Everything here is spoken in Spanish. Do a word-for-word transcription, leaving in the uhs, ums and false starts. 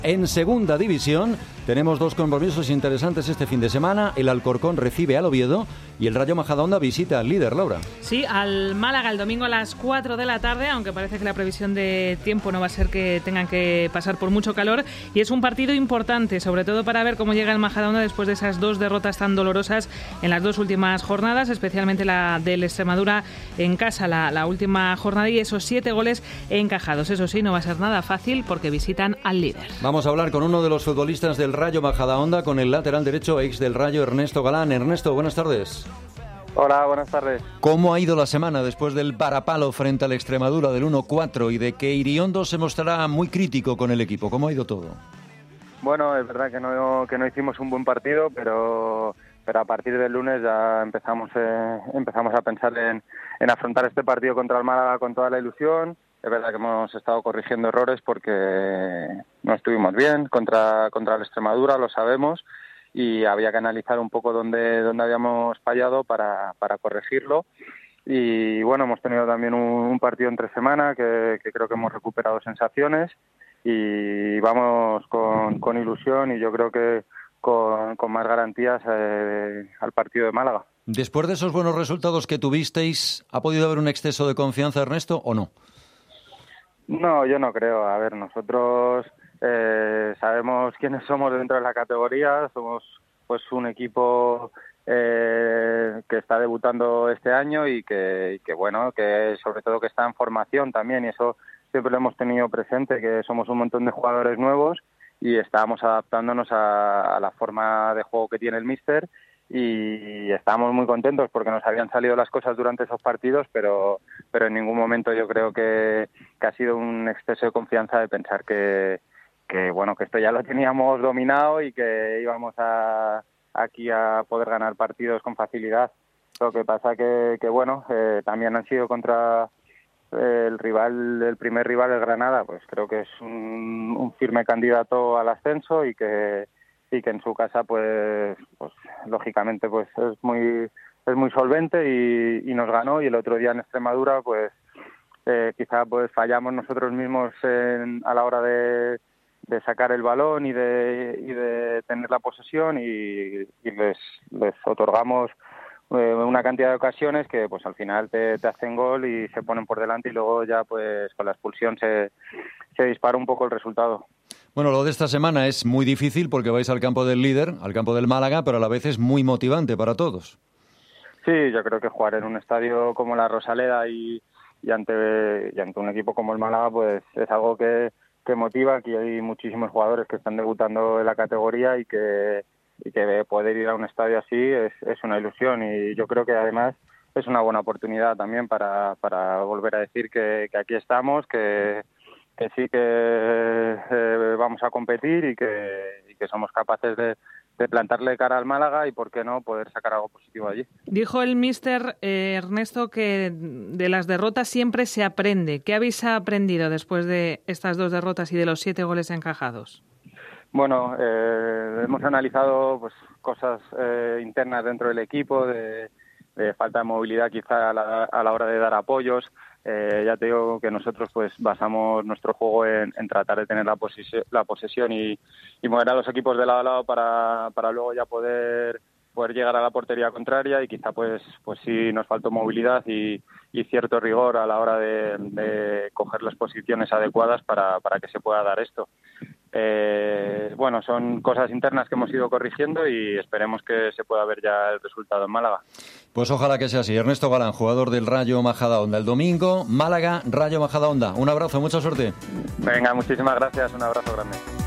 En segunda división tenemos dos compromisos interesantes este fin de semana. El Alcorcón recibe al Oviedo y el Rayo Majadahonda visita al líder, Laura. Sí, al Málaga el domingo a las cuatro de la tarde, aunque parece que la previsión de tiempo no va a ser que tengan que pasar por mucho calor. Y es un partido importante, sobre todo para ver cómo llega el Majadahonda después de esas dos derrotas tan dolorosas en las dos últimas jornadas, especialmente la del Extremadura en casa, la, la última jornada, y esos siete goles encajados. Eso sí, no va a ser nada fácil porque visitan al líder. Vamos a hablar con uno de los futbolistas del Rayo Majadahonda, con el lateral derecho ex del Rayo, Ernesto Galán. Ernesto, buenas tardes. Hola, buenas tardes. ¿Cómo ha ido la semana después del varapalo frente al Extremadura del uno cuatro y de que Iriondo se mostrará muy crítico con el equipo? ¿Cómo ha ido todo? Bueno, es verdad que no, que no hicimos un buen partido, pero, pero a partir del lunes ya empezamos, eh, empezamos a pensar en, en afrontar este partido contra el Málaga con toda la ilusión. Es verdad que hemos estado corrigiendo errores porque no estuvimos bien contra, contra el Extremadura, lo sabemos, y había que analizar un poco dónde, dónde habíamos fallado para, para corregirlo. Y bueno, hemos tenido también un, un partido entre semana que, que creo que hemos recuperado sensaciones y vamos con, con ilusión y yo creo que con, con más garantías eh, al partido de Málaga. Después de esos buenos resultados que tuvisteis, ¿ha podido haber un exceso de confianza, Ernesto, o no? No, yo no creo. A ver, nosotros eh, sabemos quiénes somos dentro de la categoría. Somos pues un equipo eh, que está debutando este año y que, y que, bueno, que sobre todo que está en formación también. Y eso siempre lo hemos tenido presente, que somos un montón de jugadores nuevos y estamos adaptándonos a, a la forma de juego que tiene el míster. Y estábamos muy contentos porque nos habían salido las cosas durante esos partidos, pero pero en ningún momento yo creo que, que ha sido un exceso de confianza de pensar que, que bueno que esto ya lo teníamos dominado y que íbamos a aquí a poder ganar partidos con facilidad. Lo que pasa que, que bueno, eh, también han sido contra el rival, el primer rival, el Granada, pues creo que es un, un firme candidato al ascenso y que y que en su casa pues pues lógicamente pues es muy es muy solvente y, y nos ganó. Y el otro día en Extremadura pues eh, quizá pues fallamos nosotros mismos en, a la hora de, de sacar el balón y de y de tener la posesión y, y les les otorgamos eh, una cantidad de ocasiones que pues al final te, te hacen gol y se ponen por delante y luego ya pues con la expulsión se se dispara un poco el resultado. Bueno, lo de esta semana es muy difícil porque vais al campo del líder, al campo del Málaga, pero a la vez es muy motivante para todos. Sí, yo creo que jugar en un estadio como la Rosaleda y, y, ante, y ante un equipo como el Málaga pues es algo que, que motiva. Aquí hay muchísimos jugadores que están debutando en la categoría y que, y que poder ir a un estadio así es, es una ilusión. Y yo creo que además es una buena oportunidad también para, para volver a decir que, que aquí estamos, que que sí que eh, vamos a competir y que, y que somos capaces de, de plantarle cara al Málaga y, por qué no, poder sacar algo positivo allí. Dijo el míster eh, Ernesto que de las derrotas siempre se aprende. ¿Qué habéis aprendido después de estas dos derrotas y de los siete goles encajados? Bueno, eh, hemos analizado pues cosas eh, internas dentro del equipo, de, de falta de movilidad quizá a la, a la hora de dar apoyos. Eh, ya te digo que nosotros pues basamos nuestro juego en, en tratar de tener la, posesión, la posesión y, y mover a los equipos de lado a lado para, para luego ya poder poder llegar a la portería contraria, y quizá pues pues sí nos faltó movilidad y, y cierto rigor a la hora de, de coger las posiciones adecuadas para, para que se pueda dar esto. Eh, bueno, son cosas internas que hemos ido corrigiendo y esperemos que se pueda ver ya el resultado en Málaga. Pues ojalá que sea así. Ernesto Galán, jugador del Rayo Majadahonda. El domingo, Málaga, Rayo Majadahonda. Un abrazo, mucha suerte. Venga, muchísimas gracias, un abrazo grande.